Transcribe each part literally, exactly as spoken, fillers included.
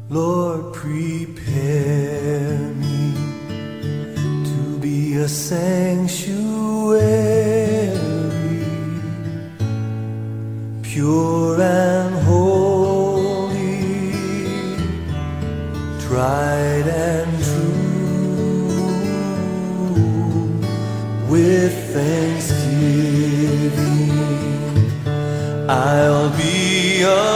Lord, prepare me to be a sanctuary, pure and holy, tried and true, with thanksgiving I'll be a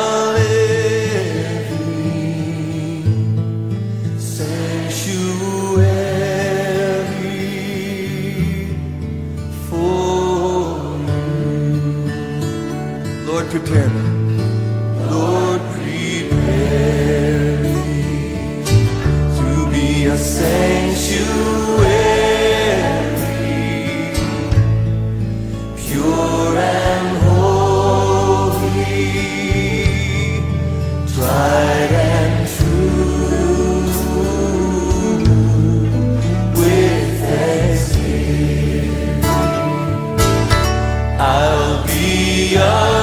Lord, prepare me. Lord, prepare me to be a sanctuary, pure and holy, tried and true, with thanksgiving I'll be a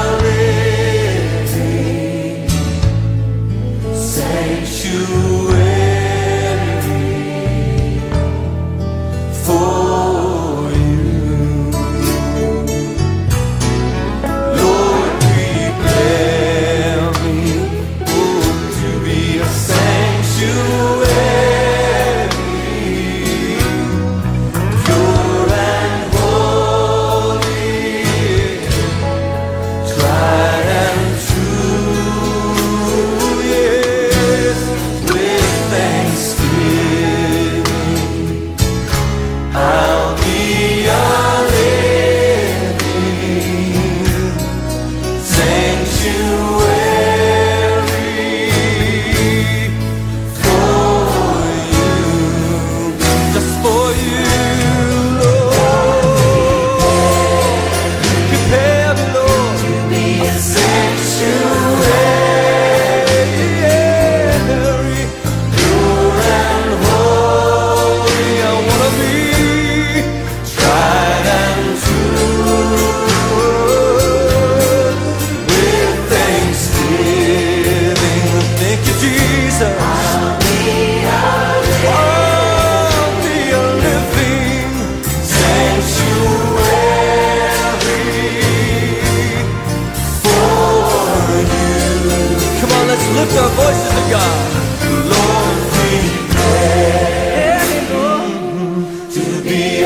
lift our voices to God. Lord, prepare me to be a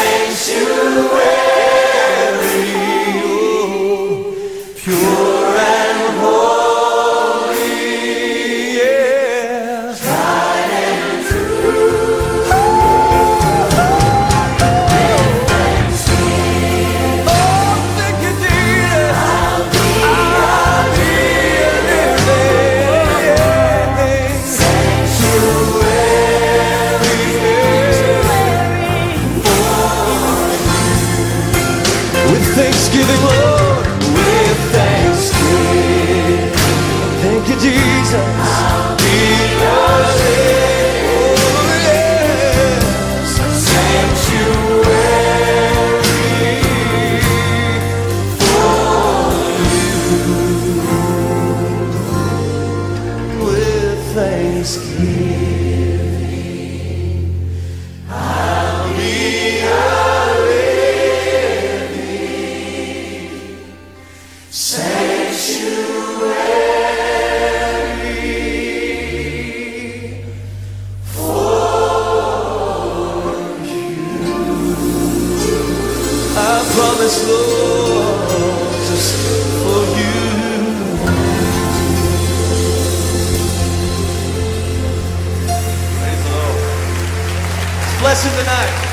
sanctuary, pure and holy, yeah, tried and true. Oh, thank you, Jesus. I'll be, I'll be Thanksgiving, Lord, with thanksgiving. Thank you, Jesus. I'll be yours. Oh, yes. Sanctuary for you. With thanksgiving, I'll be sanctuary for you. I promise, Lord, just for you. Praise the Lord. It's blessing tonight.